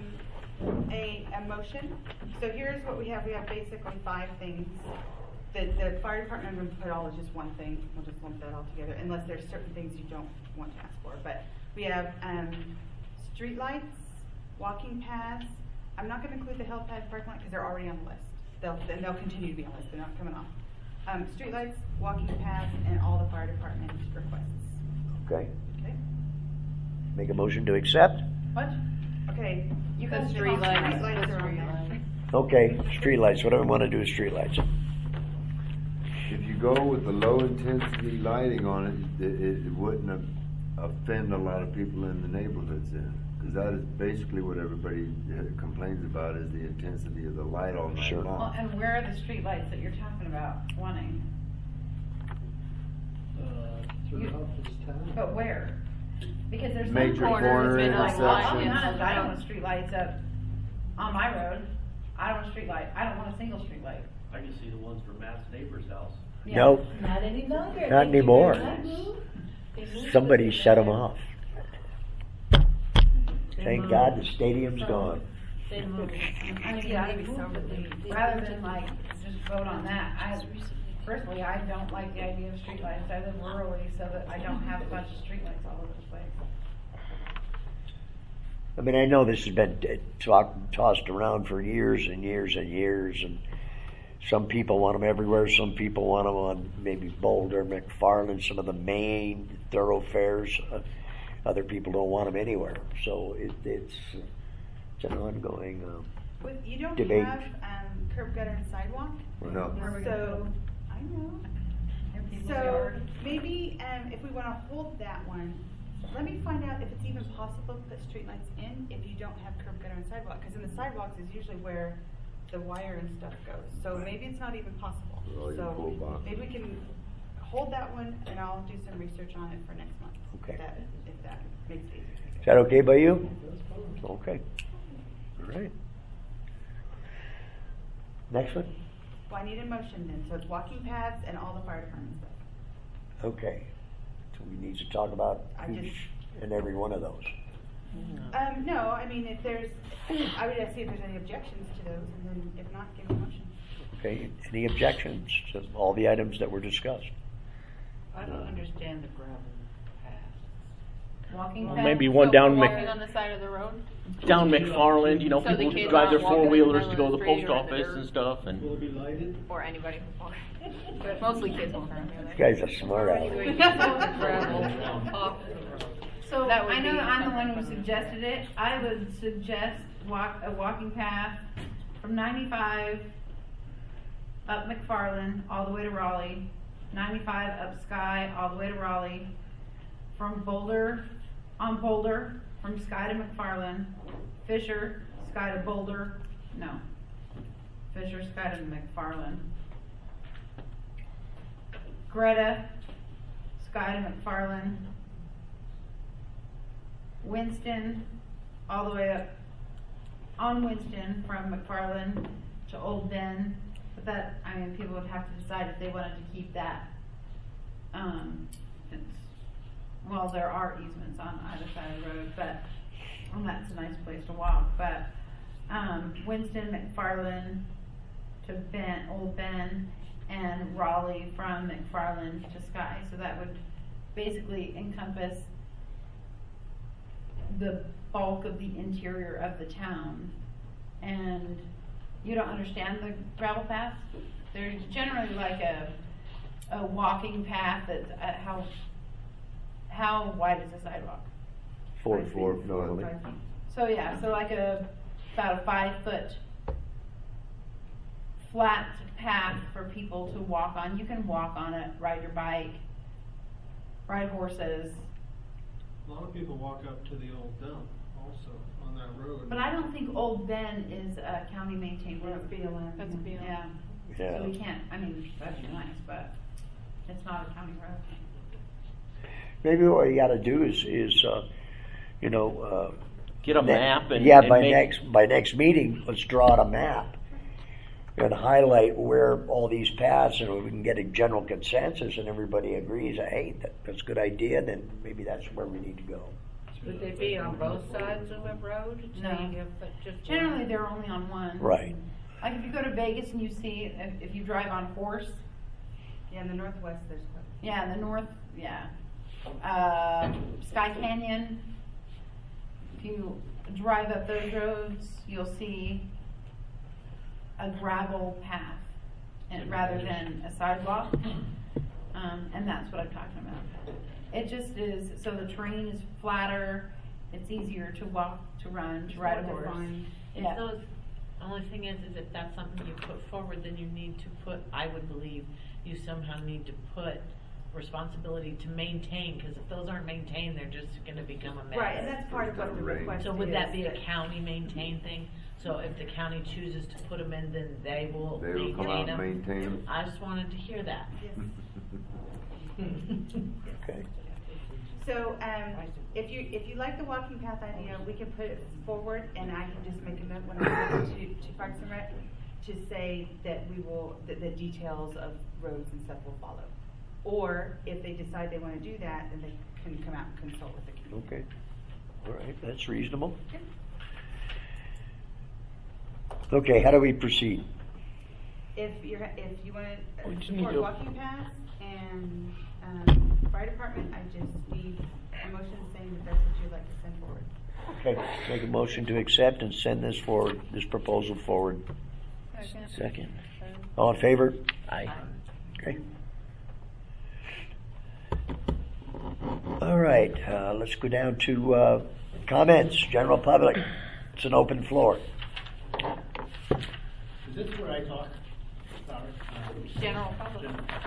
Speaker 6: a motion. So here's what we have basically 5 things. The fire department, I'm gonna put all as just one thing, we'll just lump that all together, unless there's certain things you don't want to ask for. But we have, streetlights, walking paths. I'm not gonna include the health pad parking lot, because they're already on the list. They'll continue to be on the list, they're not coming off. Streetlights, walking paths, and all the fire department requests.
Speaker 2: Okay,
Speaker 6: Okay?
Speaker 2: make a motion to accept?
Speaker 1: What?
Speaker 6: Okay, you
Speaker 8: The
Speaker 6: guys.
Speaker 8: streetlights,
Speaker 6: Streetlights
Speaker 8: the
Speaker 6: are on there.
Speaker 8: streetlights.
Speaker 2: Okay, streetlights, what do we want to do with streetlights?
Speaker 11: If you go with the low intensity lighting on it, it wouldn't offend a lot of people in the neighborhoods then. Because that is basically what everybody complains about, is the intensity of the light all night
Speaker 2: Sure.
Speaker 1: Well,
Speaker 11: long.
Speaker 1: and where are the streetlights that you're talking about wanting?
Speaker 12: Throughout this town.
Speaker 1: But where? Because there's some
Speaker 11: Major
Speaker 1: corners
Speaker 11: corner
Speaker 1: that like, well, I'll be
Speaker 11: intersections.
Speaker 1: honest, I don't want streetlights up on my road. I don't want a streetlight. I don't want a single streetlight.
Speaker 10: I can see the ones for Matt's neighbor's house.
Speaker 1: Yeah.
Speaker 2: Nope,
Speaker 8: Not any longer.
Speaker 2: not
Speaker 8: Thank you
Speaker 2: anymore.
Speaker 8: very much. They moved
Speaker 2: Somebody
Speaker 8: it.
Speaker 2: shut them off. Thank God the stadium's gone.
Speaker 8: They moved it.
Speaker 1: I mean, yeah, rather than like just vote on that, personally, I don't like the idea of streetlights. I live rurally so that I don't have a bunch of streetlights all over the place.
Speaker 2: I mean, I know this has been tossed around for years and years and years, and some people want them everywhere. Some people want them on maybe Boulder, McFarland, some of the main thoroughfares. Other people don't want them anywhere. So it's an ongoing
Speaker 6: You don't
Speaker 2: debate.
Speaker 6: have curb gutter and sidewalk,
Speaker 11: Well, no.
Speaker 6: so, I know. So maybe if we want to hold that one, let me find out if it's even possible to put streetlights in if you don't have curb gutter and sidewalk, because in the sidewalks is usually where the wire and stuff goes. So maybe it's not even possible.
Speaker 11: Or your full
Speaker 6: So
Speaker 11: box.
Speaker 6: maybe we can hold that one, and I'll do some research on it for next month.
Speaker 2: Okay.
Speaker 6: If that makes it easier.
Speaker 2: Is that okay by you? Okay. All right. Next one?
Speaker 6: Well, I need a motion then, so it's walking paths and all the fire department stuff.
Speaker 2: Okay. So we need to talk about
Speaker 6: I
Speaker 2: each
Speaker 6: just-
Speaker 2: and every one of those.
Speaker 6: No, I mean, if there's, I would see if there's any objections to those, and then if not, give me a motion.
Speaker 2: Okay, any objections to all the items that were discussed?
Speaker 9: I don't understand the gravel path.
Speaker 1: Walking
Speaker 7: Well,
Speaker 1: path.
Speaker 7: maybe one
Speaker 8: So
Speaker 7: down
Speaker 8: walking on the side of the road?
Speaker 7: Down McFarland, you know,
Speaker 8: So the
Speaker 7: people
Speaker 8: kids
Speaker 7: drive their
Speaker 8: aren't walking in the
Speaker 7: four-wheelers to
Speaker 8: middle
Speaker 7: go
Speaker 8: of
Speaker 7: to
Speaker 8: the
Speaker 7: the
Speaker 8: street
Speaker 7: post
Speaker 8: or in the
Speaker 7: office
Speaker 8: dirt.
Speaker 7: and stuff, and
Speaker 12: Will it be lighted?
Speaker 8: Or anybody can walk. But mostly kids walk around
Speaker 2: You
Speaker 8: there.
Speaker 2: guys are smart
Speaker 8: Anyway,
Speaker 2: aleck.
Speaker 8: gravel off the road.
Speaker 1: So
Speaker 8: That would
Speaker 1: I know
Speaker 8: be
Speaker 1: I'm the one who
Speaker 8: something.
Speaker 1: suggested it. I would suggest a walking path from 95 up McFarland all the way to Raleigh, 95 up Sky all the way to Raleigh, from Boulder from Sky to McFarland, Fisher, Sky to Boulder, no, Fisher, Sky to McFarland, Greta, Sky to McFarland, Winston, all the way up on Winston from McFarland to Old Bend. But that, I mean, people would have to decide if they wanted to keep that. Well, there are easements on either side of the road, but that's a nice place to walk. But Winston, McFarland to Old Bend, and Raleigh from McFarland to Sky. So that would basically encompass the bulk of the interior of the town. And you don't understand the gravel paths? There's generally like a walking path that's how wide is the sidewalk?
Speaker 2: 4 feet normally.
Speaker 6: 5 feet.
Speaker 1: So yeah, so like about a 5-foot flat path for people to walk on. You can walk on it, ride your bike, ride horses.
Speaker 12: A lot of people walk up to the old dump also on that road.
Speaker 1: But I don't think Old Bend is a county maintained road.
Speaker 8: That's BLM.
Speaker 1: Yeah.
Speaker 2: Yeah.
Speaker 1: So we can't, I mean, that'd be nice, but it's not a county road.
Speaker 2: Maybe what you gotta do is
Speaker 7: get a map and.
Speaker 2: Yeah,
Speaker 7: and
Speaker 2: by next meeting, let's draw out a map and highlight where all these paths, and we can get a general consensus and everybody agrees, hey, that's a good idea, then maybe that's where we need to go.
Speaker 9: Would they be on both sides of the road? So
Speaker 1: No.
Speaker 9: you have just
Speaker 1: Generally, they're only on one.
Speaker 2: Right.
Speaker 1: Like if you go to Vegas and you see, if you drive on Horse,
Speaker 6: Yeah, in the northwest, there's quite.
Speaker 1: yeah, in the north, yeah. Sky Canyon, if you drive up those roads, you'll see a gravel path rather than a sidewalk. And that's what I'm talking about. It just is, so the terrain is flatter, it's easier to walk, to run, to ride a
Speaker 6: more
Speaker 1: horse.
Speaker 6: defined.
Speaker 1: Yeah.
Speaker 9: So the only thing is if that's something you put forward, then you need to put, I would believe, you somehow need to put responsibility to maintain, because if those aren't maintained, they're just gonna become a mess.
Speaker 6: Right, and that's part of what the request is.
Speaker 9: So would that be a county maintained thing? So if the county chooses to put them in, then they will
Speaker 11: They will come out
Speaker 9: maintain
Speaker 11: and
Speaker 9: them?
Speaker 11: maintain.
Speaker 9: I just wanted to hear that.
Speaker 6: Yes.
Speaker 2: Okay.
Speaker 6: So, if you like the walking path idea, we can put it forward, and I can just make a note when I go to Parks and Rec to say that that the details of roads and stuff will follow. Or if they decide they wanna do that, then they can come out and consult with the community.
Speaker 2: Okay. All right, that's reasonable. Okay, how do we proceed?
Speaker 6: If you wanna
Speaker 7: We just need
Speaker 6: support
Speaker 7: to-
Speaker 6: walking paths and, fire department, I just need a motion saying that that's what you'd like to send forward.
Speaker 2: Okay, make a motion to accept and send this proposal forward. Second. All in favor?
Speaker 7: Aye.
Speaker 2: Okay. All right, let's go down to comments, general public. It's an open floor.
Speaker 13: Is this where I talk? Sorry.
Speaker 8: General public.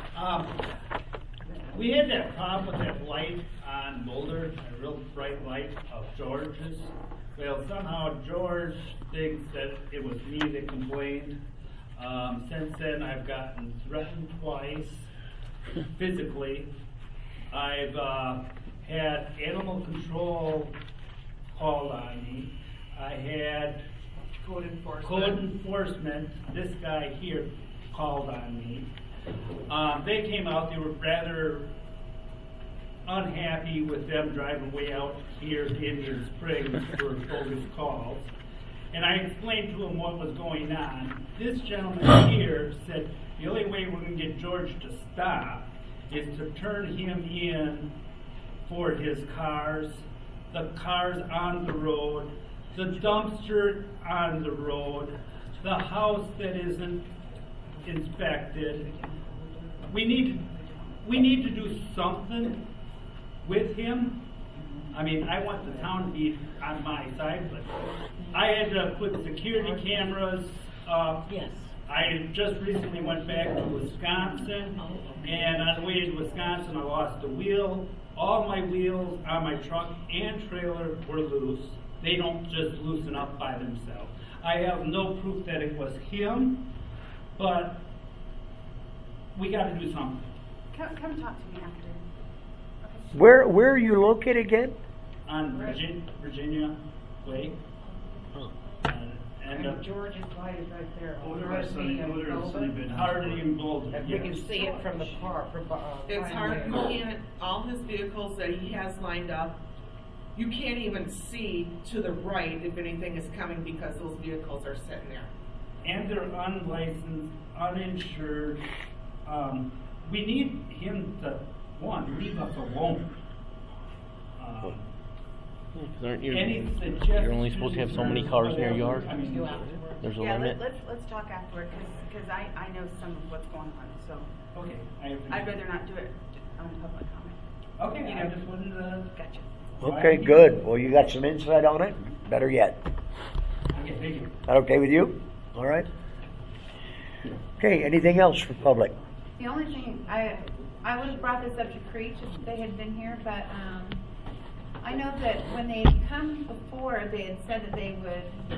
Speaker 13: We had that problem with that light on Boulder, a real bright light of George's. Well, somehow George thinks that it was me that complained. Since then, I've gotten threatened twice, physically. I've had animal control called on me. I had code enforcement, this guy here, called on me. They came out, they were rather unhappy with them driving way out here to Indian Springs for bogus calls. And I explained to them what was going on. This gentleman here said the only way we're going to get George to stop is to turn him in for his cars, the cars on the road, the dumpster on the road, the house that isn't inspected. We need to do something with him. I mean, I want the town to be on my side, but I had to put security cameras up.
Speaker 9: Yes.
Speaker 13: I just recently went back to Wisconsin, and on the way to Wisconsin, I lost a wheel. All my wheels on my truck and trailer were loose. They don't just loosen up by themselves. I have no proof that it was him, but we got to do something.
Speaker 6: Come talk to me after.
Speaker 2: Where are you located again?
Speaker 13: On Virginia Way. And
Speaker 14: George's light is right there.
Speaker 5: Odor is Sunny
Speaker 13: Hardy and Boulder.
Speaker 14: We can see it from the car.
Speaker 15: It's hard, you can't, all his vehicles that he has lined up, you can't even see to the right if anything is coming because those vehicles are sitting there.
Speaker 13: And they're unlicensed, uninsured. We need him to, one, leave us alone.
Speaker 7: Aren't you,
Speaker 13: Any
Speaker 7: you're only supposed to have so many cars in your yard?
Speaker 13: I mean,
Speaker 7: There's a
Speaker 6: Yeah,
Speaker 7: limit?
Speaker 6: let's talk afterward, because I know some of what's going on, so.
Speaker 13: Okay.
Speaker 6: I'd rather not do it on public comment.
Speaker 13: Okay,
Speaker 6: You
Speaker 13: I
Speaker 6: know.
Speaker 13: just wanted to.
Speaker 6: Gotcha.
Speaker 2: Okay, good. Well, you got some insight on it? Better yet.
Speaker 13: Okay, thank you.
Speaker 2: That okay with you? All right. Okay, anything else for public?
Speaker 1: The only thing, I would have brought this up to Creech if they had been here, but I know that when they come before, they had said that they would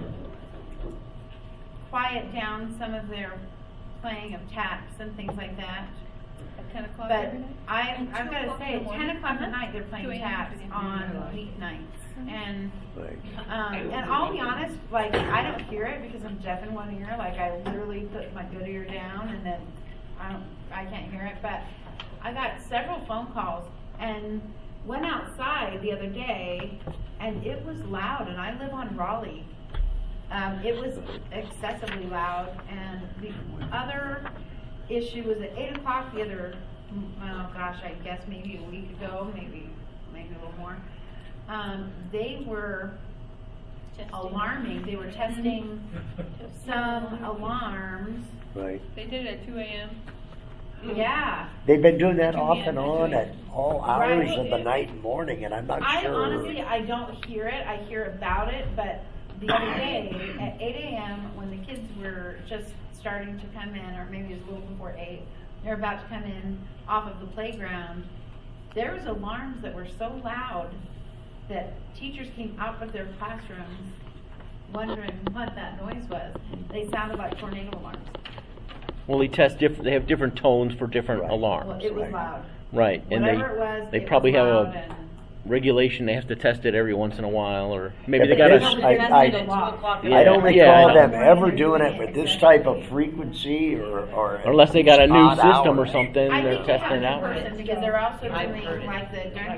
Speaker 1: quiet down some of their playing of taps and things like that.
Speaker 8: At 10 o'clock
Speaker 1: But
Speaker 8: every night?
Speaker 1: I've got to say, 10 o'clock at night, they're
Speaker 8: 2
Speaker 1: playing
Speaker 8: a.m.
Speaker 1: taps on weeknights. And
Speaker 2: Right.
Speaker 1: and I'll be honest, like, I don't hear it because I'm deaf in one ear. Like, I literally put my good ear down and then I can't hear it. But I got several phone calls and went outside the other day and it was loud, and I live on Raleigh. It was excessively loud, and the other issue was at 8 o'clock the other, oh gosh, I guess maybe a week ago, maybe a little more. They were alarming. They were testing some alarms.
Speaker 2: Right.
Speaker 8: They did it at 2 a.m.
Speaker 1: Yeah.
Speaker 2: They've been doing that
Speaker 8: 2
Speaker 2: off
Speaker 8: p.m.
Speaker 2: and on at all hours of the
Speaker 1: Right.
Speaker 2: night and morning, and I'm not
Speaker 1: I
Speaker 2: sure.
Speaker 1: honestly, I don't hear it. I hear about it, but the other day at 8 a.m. when the kids were just starting to come in, or maybe it was a little before 8, they're about to come in off of the playground. There was alarms that were so loud that teachers came out of their classrooms wondering what that noise was. They sounded like tornado alarms.
Speaker 7: Well, they have different tones for different
Speaker 2: Right.
Speaker 7: alarms.
Speaker 1: Well, it was loud.
Speaker 7: Right, and
Speaker 1: Whatever it was,
Speaker 7: they
Speaker 1: it
Speaker 7: probably
Speaker 1: was
Speaker 7: have
Speaker 1: loud
Speaker 7: a
Speaker 1: and-
Speaker 7: regulation. They have to test it every once in a while, or maybe
Speaker 2: Yeah,
Speaker 7: they
Speaker 2: but
Speaker 7: got
Speaker 2: this-
Speaker 7: to.
Speaker 2: I don't
Speaker 7: Yeah, I
Speaker 2: recall
Speaker 7: know.
Speaker 2: them ever doing it with this type of frequency or
Speaker 7: Unless they got a new
Speaker 2: odd
Speaker 7: system or
Speaker 2: hours.
Speaker 7: something,
Speaker 1: I
Speaker 7: they're
Speaker 1: think they have
Speaker 7: testing it
Speaker 1: a
Speaker 7: out.
Speaker 1: person because they're also
Speaker 9: I've
Speaker 1: doing
Speaker 9: heard it.
Speaker 1: like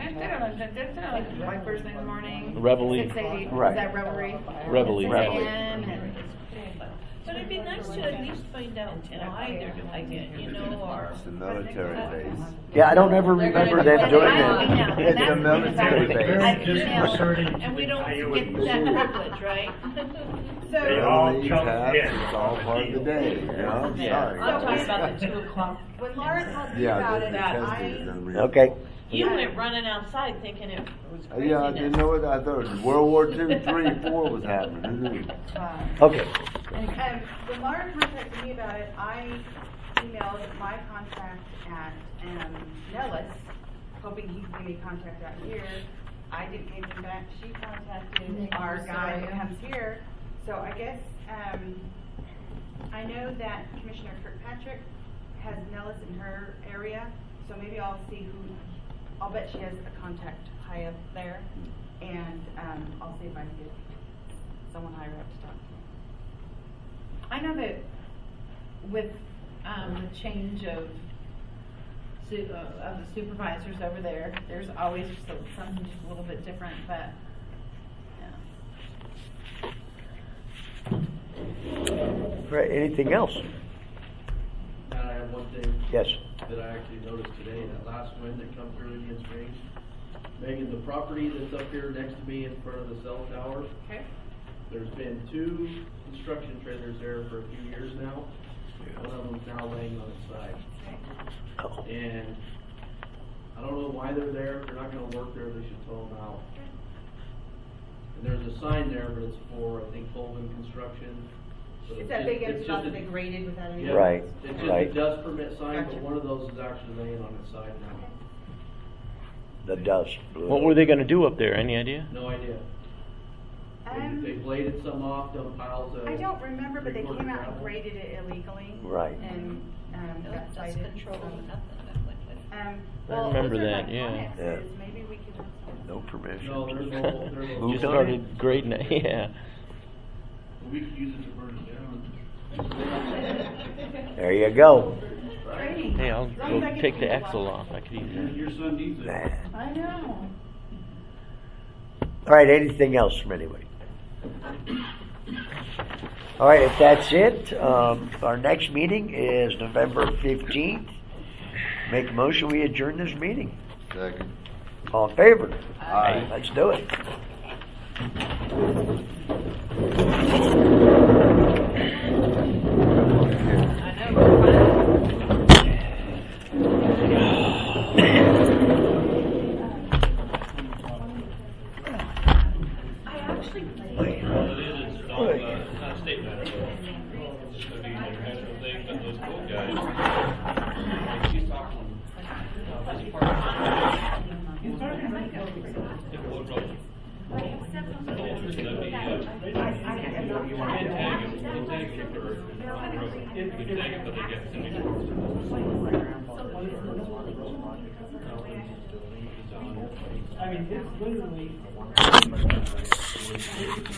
Speaker 1: the like first thing in the morning.
Speaker 7: Reveille.
Speaker 1: 6 a.m.
Speaker 2: Right.
Speaker 1: Is that reveille?
Speaker 7: Reveille.
Speaker 1: 6
Speaker 2: Reveille.
Speaker 1: a.m. and
Speaker 3: But it'd be nice to at least find out why they're doing it, you know, or.
Speaker 11: It's the military base.
Speaker 2: Yeah, I don't ever remember them doing
Speaker 1: I
Speaker 2: it.
Speaker 1: know,
Speaker 11: It's
Speaker 1: and
Speaker 11: a
Speaker 1: that's
Speaker 11: military
Speaker 1: because
Speaker 11: base.
Speaker 1: I
Speaker 5: Disconcerting.
Speaker 3: And we don't
Speaker 5: They
Speaker 3: get that privilege, right?
Speaker 5: They all
Speaker 11: Early
Speaker 5: jump
Speaker 11: taps,
Speaker 5: in.
Speaker 11: It's all part of the day, you know, I'm sorry.
Speaker 9: I'm talking about the 2 o'clock.
Speaker 6: When Laura told me
Speaker 11: Yeah,
Speaker 6: about
Speaker 11: the
Speaker 6: it,
Speaker 11: testing
Speaker 6: I
Speaker 11: is unreal.
Speaker 2: Okay.
Speaker 9: You went running outside thinking it was craziness.
Speaker 11: Yeah, I didn't know it. I thought World War II, III, IV was happening. Who knew?
Speaker 2: Okay.
Speaker 6: When Lars contacted me about it, I emailed my contact at Nellis, hoping he could give me contact out here. I didn't get him back. She contacted our guy that comes here. So I guess, I know that Commissioner Kirkpatrick has Nellis in her area, so maybe I'll see I'll bet she has a contact high up there, and I'll see if I can get someone higher up to talk to.
Speaker 1: I know that with the change of the supervisors over there, there's always something just a little bit different, but
Speaker 2: Right, anything else?
Speaker 10: Now I have one thing.
Speaker 2: Yes.
Speaker 10: That I actually noticed today, that last wind that come through Indian Springs. Megan, the property that's up here next to me in front of the cell tower.
Speaker 1: Okay.
Speaker 10: There's been 2 construction trailers there for a few years now. One of them's now laying on its side.
Speaker 2: Oh.
Speaker 10: And I don't know why they're there. If they're not gonna work there, they should tow them out. And there's a sign there, but it's for, I think, Colvin Construction. So
Speaker 6: It's that big, it's not that graded without any.
Speaker 10: Yeah,
Speaker 2: Right,
Speaker 10: It's just
Speaker 2: right.
Speaker 10: a dust permit sign,
Speaker 6: Gotcha.
Speaker 10: but one of those is actually laying on its side now.
Speaker 2: The dust.
Speaker 7: What were they gonna do up there? Any idea?
Speaker 10: No idea. They bladed some off, done piles of.
Speaker 6: I don't remember, but they
Speaker 10: three-quarter
Speaker 6: came out and
Speaker 10: gravel.
Speaker 6: graded it illegally.
Speaker 2: Right.
Speaker 6: And, got
Speaker 8: That's
Speaker 6: cited.
Speaker 8: control
Speaker 6: so,
Speaker 8: of nothing.
Speaker 6: well,
Speaker 7: remember
Speaker 6: those are
Speaker 7: that,
Speaker 6: my
Speaker 7: yeah.
Speaker 6: comments,
Speaker 2: Yeah.
Speaker 6: is maybe we could have some.
Speaker 2: No permission.
Speaker 10: No, there's no, there's no.
Speaker 2: Moved
Speaker 7: Just
Speaker 2: on.
Speaker 7: started grading it, yeah.
Speaker 5: We could use it to burn it down.
Speaker 2: There you go.
Speaker 1: Training.
Speaker 7: Hey, I'll
Speaker 6: As long as
Speaker 7: go
Speaker 6: I get
Speaker 7: take
Speaker 6: to
Speaker 7: the
Speaker 6: use
Speaker 7: axle
Speaker 6: one.
Speaker 7: off. I could use that.
Speaker 5: Your son needs it.
Speaker 2: Nah.
Speaker 1: I know.
Speaker 2: All right, anything else from anybody? All right, if that's it, our next meeting is November 15th. Make a motion, we adjourn this meeting.
Speaker 11: Second.
Speaker 2: All in favor?
Speaker 11: Aye.
Speaker 2: Let's do it.
Speaker 9: I know, we're fine.
Speaker 4: Well, it is, it's all, it's not a state matter, but it's gonna be an international thing, but those cool guys, like, she's talking, this part of the Wood Road. So that'd be, you can tag him for, you can tag him, but they get
Speaker 13: I mean, it's literally